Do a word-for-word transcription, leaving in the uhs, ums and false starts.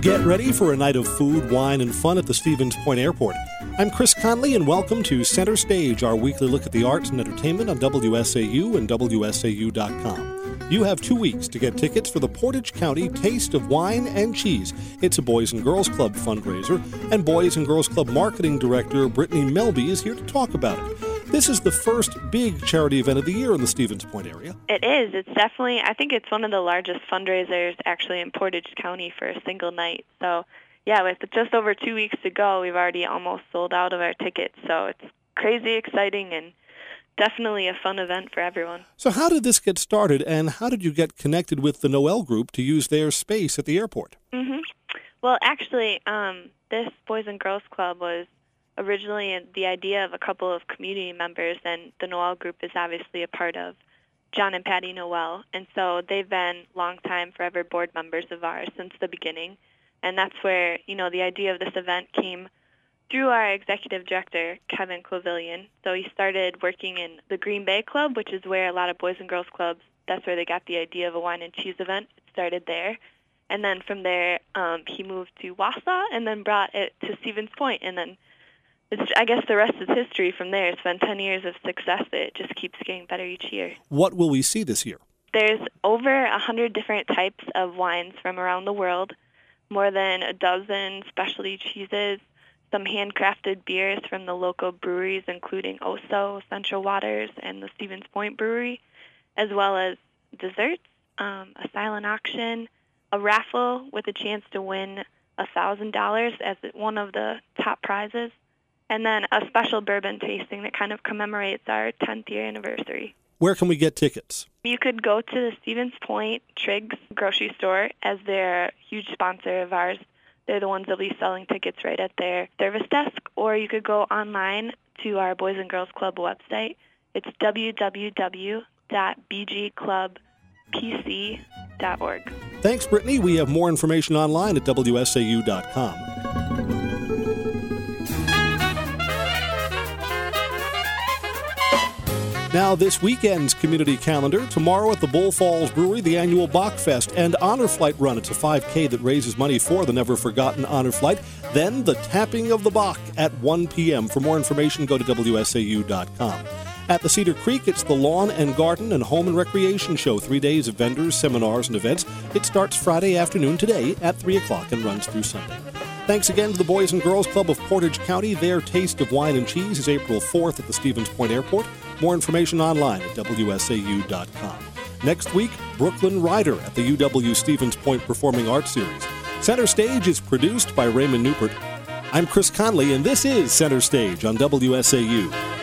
Get ready for a night of food, wine, and fun at the Stevens Point Airport. I'm Chris Conley, and welcome to Center Stage, our weekly look at the arts and entertainment on W S A U and W S A U dot com. You have two weeks to get tickets for the Portage County Taste of Wine and Cheese. It's a Boys and Girls Club fundraiser, and Boys and Girls Club Marketing Director Brittany Melby is here to talk about it. This is the first big charity event of the year in the Stevens Point area. It is. It's definitely, I think it's one of the largest fundraisers actually in Portage County for a single night. So, yeah, with just over two weeks to go, we've already almost sold out of our tickets. So it's crazy exciting and definitely a fun event for everyone. So how did this get started, and how did you get connected with the Noel Group to use their space at the airport? Mm-hmm. Well, actually, um, this Boys and Girls Club was originally the idea of a couple of community members, and the Noel Group is obviously a part of John and Patty Noel, and so they've been long-time, forever board members of ours since the beginning, and that's where, you know, the idea of this event came through our executive director, Kevin Clovillion. So he started working in the Green Bay Club, which is where a lot of Boys and Girls Clubs, that's where they got the idea of a wine and cheese event. It started there. And then from there, um, he moved to Wausau and then brought it to Stevens Point, and then It's, I guess the rest is history from there. It's been ten years of success. It just keeps getting better each year. What will we see this year? There's over one hundred different types of wines from around the world, more than a dozen specialty cheeses, some handcrafted beers from the local breweries, including Oso, Central Waters, and the Stevens Point Brewery, as well as desserts, um, a silent auction, a raffle with a chance to win one thousand dollars as one of the top prizes, and then a special bourbon tasting that kind of commemorates our tenth year anniversary. Where can we get tickets? You could go to the Stevens Point Triggs grocery store, as they're a huge sponsor of ours. They're the ones that will be selling tickets right at their service desk. Or you could go online to our Boys and Girls Club website. It's w w w dot b g club p c dot org. Thanks, Brittany. We have more information online at W S A U dot com. Now, this weekend's community calendar. Tomorrow at the Bull Falls Brewery, the annual Bach Fest and Honor Flight Run. It's a five K that raises money for the never-forgotten Honor Flight. Then the tapping of the Bach at one p.m. For more information, go to W S A U dot com. At the Cedar Creek, it's the Lawn and Garden and Home and Recreation Show. Three days of vendors, seminars, and events. It starts Friday afternoon today at three o'clock and runs through Sunday. Thanks again to the Boys and Girls Club of Portage County. Their Taste of Wine and Cheese is April fourth at the Stevens Point Airport. More information online at W S A U dot com. Next week, Brooklyn Rider at the U W Stevens Point Performing Arts Series. Center Stage is produced by Raymond Newport. I'm Chris Conley, and this is Center Stage on W S A U.